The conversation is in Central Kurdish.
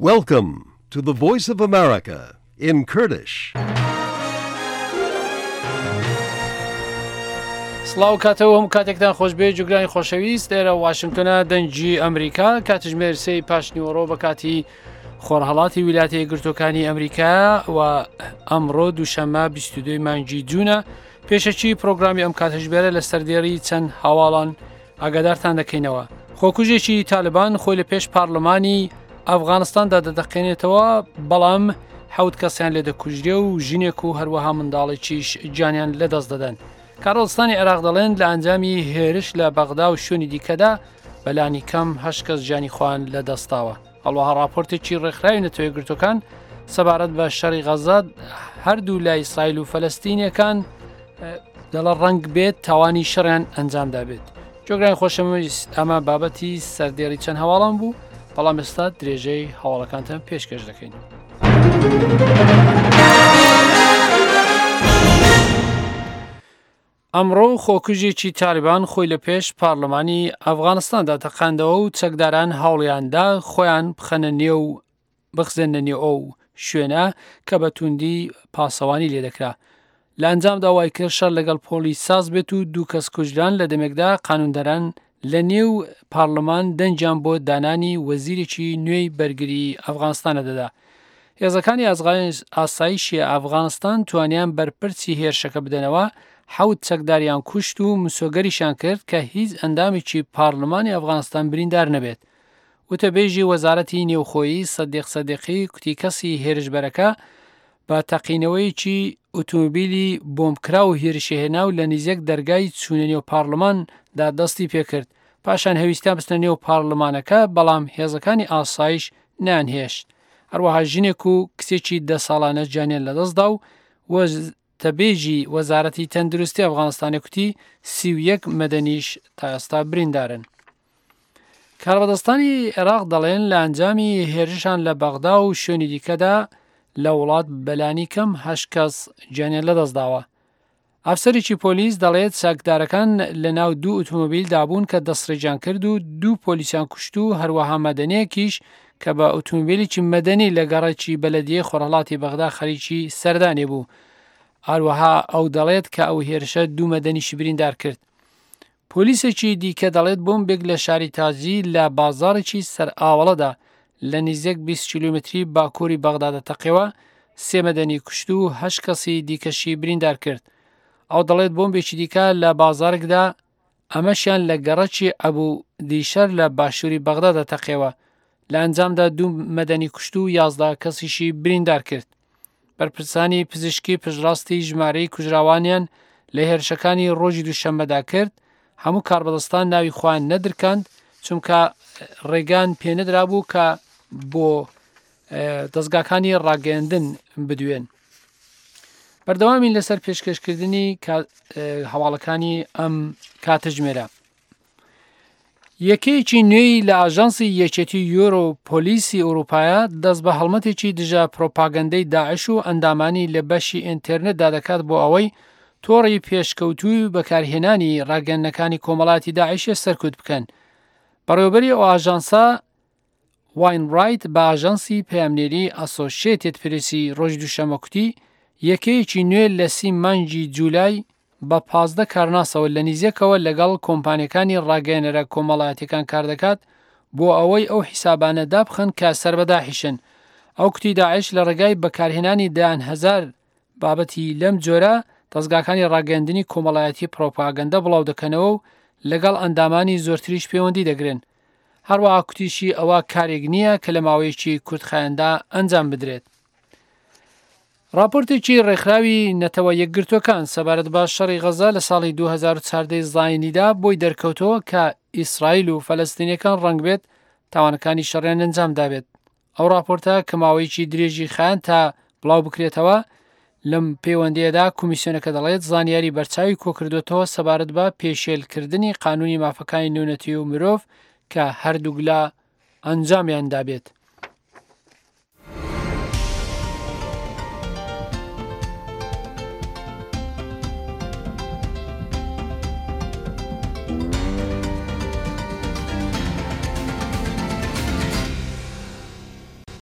Welcome to the Voice of America in Kurdish. سڵاو کاتەوە هەموو کاتێکتان خۆشبێ جوگرانی خۆشەویست لێرە واشنگتنە دەنگی ئەمریکا کاتژمێر سەی پاشنیوەڕۆ بە کاتی خۆرهەڵاتی ویلایەتە یەکگرتووەکانی ئەمریکا و ئەمڕۆ دووشەممە 22 مانگی جوونە پێشەکی پرۆگرامی ئەم کاتژمێرە لە سەردێڕی چەند هەواڵان ئاگادارتان دەکەینەوە. خۆکوژێکی تالبان خۆی لە پێش پارلەمانی ئەفغانستاندا دەدەقێنێتەوە بەڵام حەوت کەسیان لێ دەکوژرێ و ژینێک و هەروەها منداڵێکیش جانیان لەدەست دەدەن. کارۆڵستانی عێراق دەڵێن لە ئەنجامی هێرش لە بەغدا و شوێنی دیکەدا بەلانی کەم 8 کەس جانی خۆیان لەدەستاوە. هەڵوەها راپۆرتێکی ڕێکخراوی نەتەوە یەکگرتووەکان سەبارەت بە شەڕی غەزا هەردوو لای ئیسرائیل و فەلەستینیەکان دەڵە ڕەنگ بێت تاوانی شەڕیان ئەنجامدا بێت. جۆگرانی خۆشەویست ئەمە بابەتی سەردێڕی چەند هەواڵان بوو، بەڵام ئێستا درێژەی هەواڵەکانتان پێشکەش دەکەین. ئەمڕۆ خۆکوژێکی تالیبان خۆی لە پێش پارلەمانی ئەفغانستاندا تەقاندەوە و چەکداران هەوڵیاندا خۆیان بخزێنە نێو ئەو شوێنە کە بە توندی پاسەوانی لێدەکرا. لە ئەنجامدا وای کرد شەڕ لەگەڵ پۆلی ساز بێت و 2 کەس کوژران لە دەمێکدا قانوندەران لە نێو پارلەمان دەنجیان بۆ دانانی وەزیرێکی نوێی بەرگری ئەفغانستانە دەدا. هێزەکانی ئاسایشی ئەفغانستان توانیان بەرپرسی هێرشەکە بدەنەوە، 7 چەکداریان کوشت و مسۆگەریشان کرد کە هیچ ئەندامێکی پارلەمانی ئەفغانستان بریندار نەبێت. وتەبێژی وەزارەتی نێوخۆیی سەدیق سەدیقی کوتی کەسی هێرشبەرەکە بە تەقینەوەیکی ئۆتۆمۆبیلی بۆمبکرا و هێرشێهێنا و لە نزیک دەرگای چوونە نێو پارلەماندا دەستی پێکرد. پاشان هەویستیان بستە نێو پارلەمانەکە، بەڵام هێزەکانی ئاسایش نانهێشت. هەروەها ژنێک و کچێکی 10 ساڵانە جانیان لەدەستدا و تەبێژی وەزارەتی تەندروستی ئەفغانستانی کوتی 31 مەدەنیش تا ئێستا بریندارن. کاربەدەستانی عێراق دەڵێن لە ئەنجامی هێرشان لە بەغدا و شوێنی دیکەدا لە وڵات بەلانی کەم 8 کەس جانیان لەدەستداوە. ئەفسەرێکی پۆلیس دەڵێت چاکدارەکان لە ناو 2 ئۆتۆمۆبیل دابوون کە دەستڕێجان کرد و 2 پۆلیسیان کوشت و هەروەها مەدەنیەکیش کە بە ئۆتۆمۆبیلێکی مەدەنی لە گەڕێکی بەلەدیەی خۆرهەڵاتی بەغدا خەریکی سەردانی بوو. هەروەها ئەو دەڵێت کە ئەو هێرشە 2 مەدەنیشی بریندار کرد. پۆلیسێکی دیکە دەڵێت بۆمبێک لە شاری تاجی لە بازاڕێکی سەر ئاوەڵەدا لە نزیک 20 کیلومتری باکووری بەغدادە تەقیوە 3 مەدەنی کوشت و 8 کەسی دیکەشی بریندار کرد. ئەو دەڵێت بۆمبێکی دیکە لە بازارێکدا ئەمەشیان لە گەڕەکی ئەبوو دیشەر لە باشووری بەغدادە تەقیوە. لە ئەنجامدا 2 مەدەنی کوشت و 11 کەسیشی بریندار کرد. بەرپرسانی پزیشکی پشتڕاستی ژمارەی کوژراوانیان لە هێرشەکانی ڕۆژی دووشەممەدا کرد. هەموو کاربەدەستان ناوی خۆیان نەدرکاند چونکە ڕێگان پێنەدرا بوو کە بۆ دەستگاکانی ڕاگەیاندن بدوێن. بەردەوامین لەسەر پێشکەشکردنی هەواڵەکانی ئەم کاتژمێرە. یەکەیەکی نوێی لە ئاژانسی یەکێتی یۆرۆ پۆلیسی ئەوروپایە دەست بە هەڵمەتێکی دژە پرۆپاگەندەی داعش و ئەندامانی لە بەشی ئینتەرنێتدا دەکات بۆ ئەوەی تۆڕی پێشکەوتووی بەکارهێنانی ڕاگەنەکانی کۆمەڵاتی داعشە سەرکوت بکەن. بەڕێوەبەری ئەو ئاژانسا واینڕایت بە ئاژانسی پەیامنێری ئەسۆشیێتد پرێسی ڕۆژ دووشەممە کوتی یەکەیەکی نوێ لە 30 مانگی جوولای بە 15 کارناسەوە لە نزیکەوە لەگەڵ کۆمپانیەکانی ڕاگەیەنەرە کۆمەڵایەتیەکان کار دەکات بۆ ئەوەی ئەو حیسابانە دابخەن کە سەربەداحیشن. ئەو کوتی داعش لە ڕێگای بەکارهێنانی دان هەزار بابەتی لەم جۆرە دەستگاکانی ڕاگەاندنی کۆمەڵایەتی پرۆپاگەندە بڵاو دەکەنەوە و لەگەڵ ئەندامانی زۆرتریش پەیوەندی دەگرن. هەروەها کوتیشی ئەوە کارێک نییە کە لە ماوەیەکی کورتخایەندا ئەنجام بدرێت. راپۆرتێکی ڕێکخراوی نەتەوە یەکگرتووەکان سەبارەت بە شەڕی غەزا لە ساڵی 2014 زاینیدا بۆی دەرکەوتەوە کە ئیسرائیل و فەلەستینیەکان ڕەنگ بێت تاوانەکانی شەڕیان ئەنجام دابێت. ئەو راپۆرتە کە ماوەیەکی درێژی خایەن تا بڵاو بکرێتەوە لەم پەیوەندیەدا کۆمیسیۆنەکە دەڵێت زانیاری بەرچاوی کۆکردوێتەوە سەبارەت بە پێشێلکردنی قانونی مافەکانی نێونەتی و مرۆڤ کە هەردووک لە ئەنجامیان دابێت.